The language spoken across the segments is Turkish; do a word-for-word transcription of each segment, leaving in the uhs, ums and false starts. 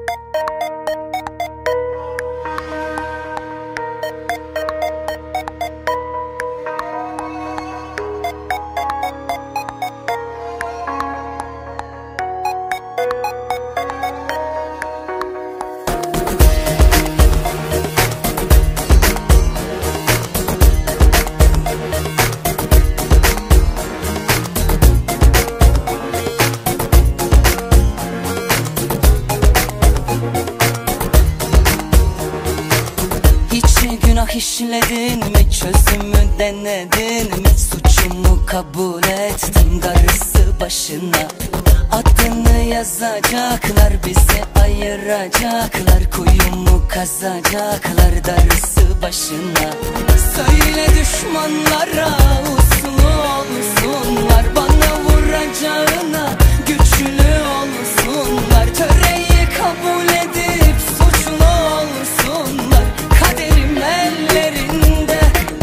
Günah işledin mi, çözümü denedin mi? Suçumu kabul ettim, darısı başına. Adını yazacaklar, bizi ayıracaklar, kuyumu kazacaklar, darısı başına. Söyle düşmanlara uslu olsunlar, bana vuracağına güçlü olsunlar. Töreyi kabul edip suçlu olsunlar, kaderim ellerinde.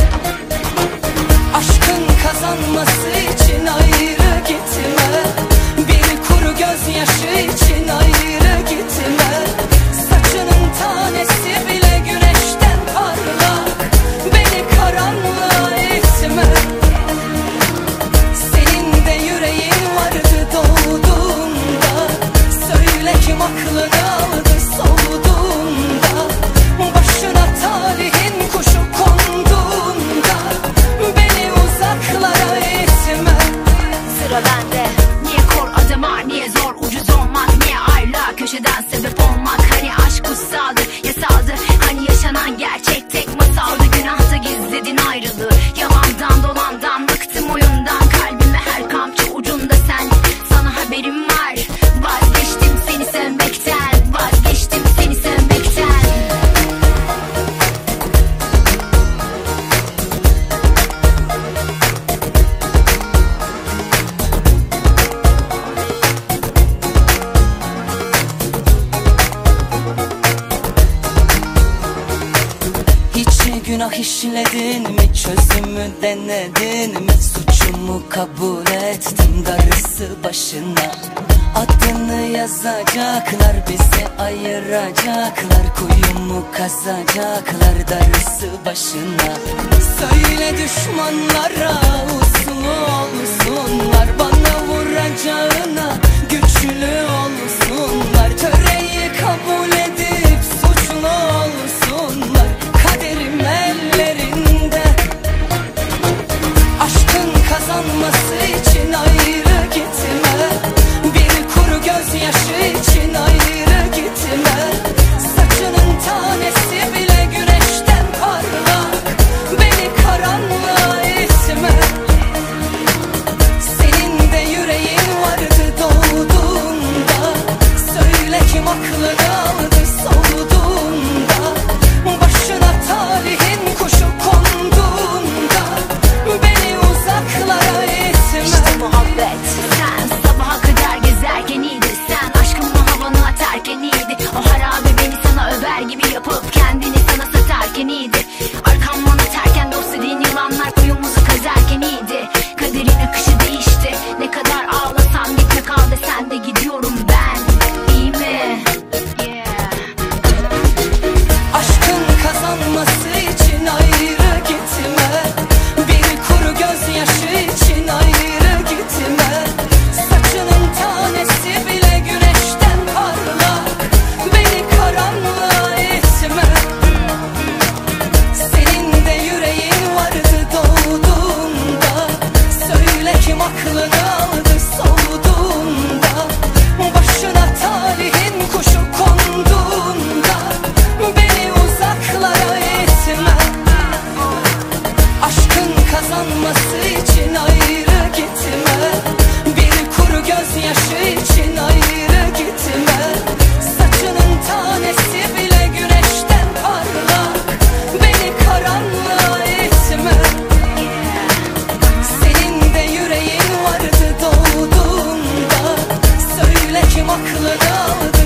Aşkın kazanması için ayrı gitme, bir kuru gözyaşı için ayrı gitme. Saçının tanesi bile güneşten parlak, beni karanlığa itme. Senin de yüreğin vardı doğduğunda, söyle kim aklını aldı soğuduğunda. Başına talihin kuşu konduğunda, beni uzaklara itme. Sıra bende. Niye kor adım var, niye zor ucuz olmak, niye ayrılığa köşeden sebep olmak. Hani aşk kutsaldı, yasaldı, hani yaşanan gerçek tek masaldı. Günahta gizledin ayrılığı, yalandan dolandan bıktım oyundan. Kalbime her kamçı ucunda sen, sana haberim var. Vazgeçtim seni sevmekten, vazgeçtim seni sevmekten. Günah işledin mi, çözümü denedin mi? Suçumu kabul ettim, darısı başına. Adını yazacaklar, bizi ayıracaklar, kuyumu kazacaklar, darısı başına. Söyle düşmanlara uslu olsunlar, bana vuracağına güçlü olsunlar. Töreyi kabul edip suçlu olsunlar, kaderim ellerinde. Aşkın kazanması için ayrı gitme, bir kuru gözyaşı için ayrı gitme. Saçının tanesi bile güneşten parlak, beni karanlığa itme. Senin de yüreğin vardı doğduğunda, söyle kim aklını aldı soğuduğunda. Başına talihin kuşu konduğunda, beni uzaklara itme. İşte muhabbet, sen sabaha kadar gezerken iyiydi. Sen aşkımla havanı atarken iyiydi. O harabe beni sana över gibi yapıp kendini sana satarken iyiydi. Arkamdan atarken dost dediğin yılanlar kuyumuzu kazarken iyiydi. Kaderin akışı değişti, ne kadar ağlasam gitme kal desen de gidiyorum ben. İyi mi? Yeah. Aşkın kazanması için ayrı gitme, bir kuru gözyaşı için ayrı gitme. Saçının tanesi bile güneşten parlak, beni karanlığa itme. Senin de yüreğin vardı doğduğunda, söyle kim aklını aldı soğuduğunda. Başına talihin kuşu konduğunda, beni uzaklara itme. Aşkın kazanması için ayrı gitme, bir kuru gözyaşı için ayrı gitme. Saçının tanesi bile güneşten parlak, beni karanlığa itme. Senin de yüreğin vardı doğduğunda, söyle kim aklını aldı